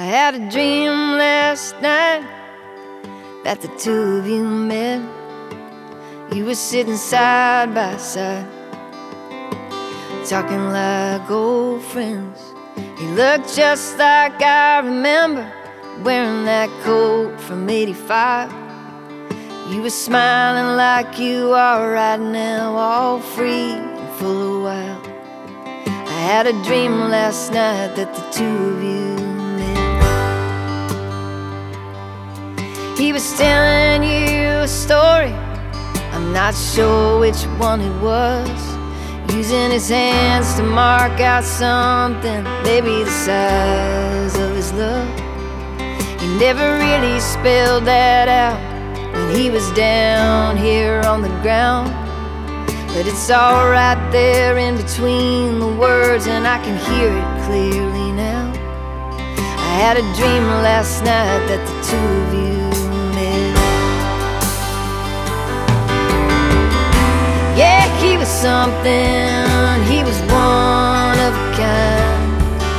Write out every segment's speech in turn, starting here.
had a dream last night that the two of you met. You were sitting side by side, talking like old friends. You looked just like I remember, wearing that coat from '85. You were smiling like you are right now, all free and full of wild. I had a dream last night that the two of you met. He was telling you a story, I'm not sure which one it was, using his hands to mark out something, maybe the size of his love. He never really spelled that out when he was down here on the ground, but it's all right there in between the words, and I can hear it clearly now. I had a dream last night that the two of you met. Yeah, he was something, he was one of a kind.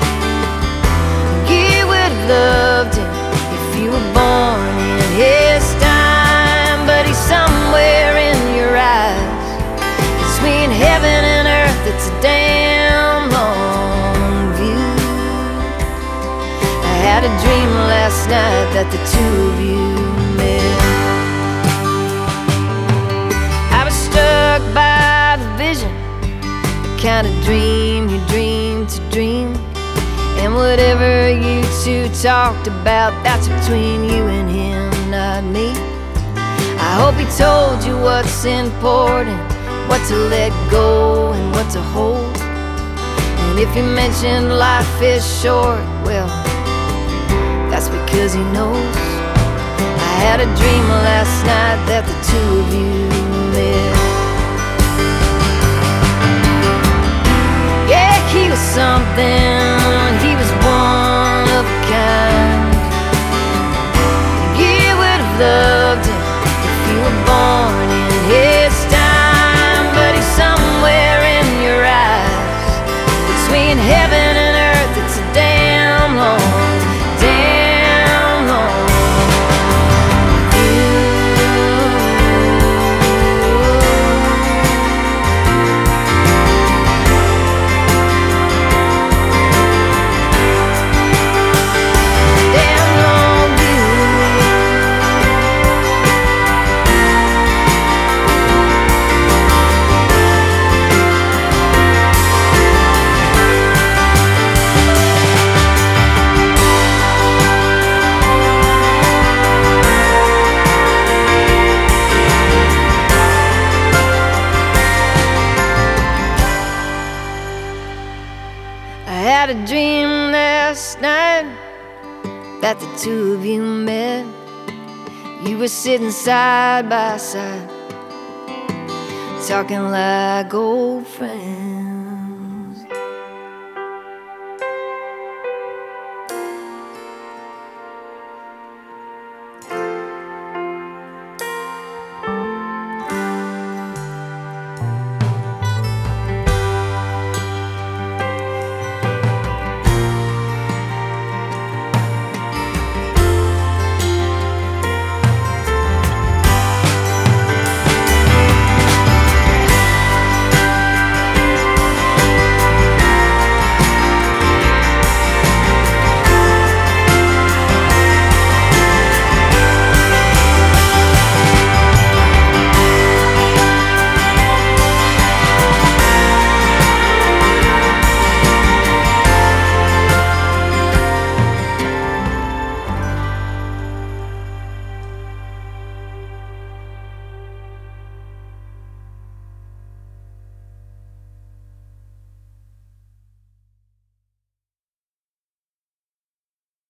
You would have loved him if you were born in his time, but he's somewhere in your eyes, between heaven and earth. It's a damn long view. I had a dream last night that the two of you met. I was struck by the vision, the kind of dream you dream to dream. And whatever you two talked about, that's between you and him, not me. I hope he told you what's important, what to let go and what to hold. And if he mentioned life is short, well, that's because he knows. I had a dream last night that the two of you met. Yeah, he was something, he was one of a kind. You would have loved him if you were born in his time, but he's somewhere in your eyes, between heaven and earth. It's a damn long, damn long view. Damn long view. I had a dream last night that the two of you met. You were sitting side by side, talking like old friends.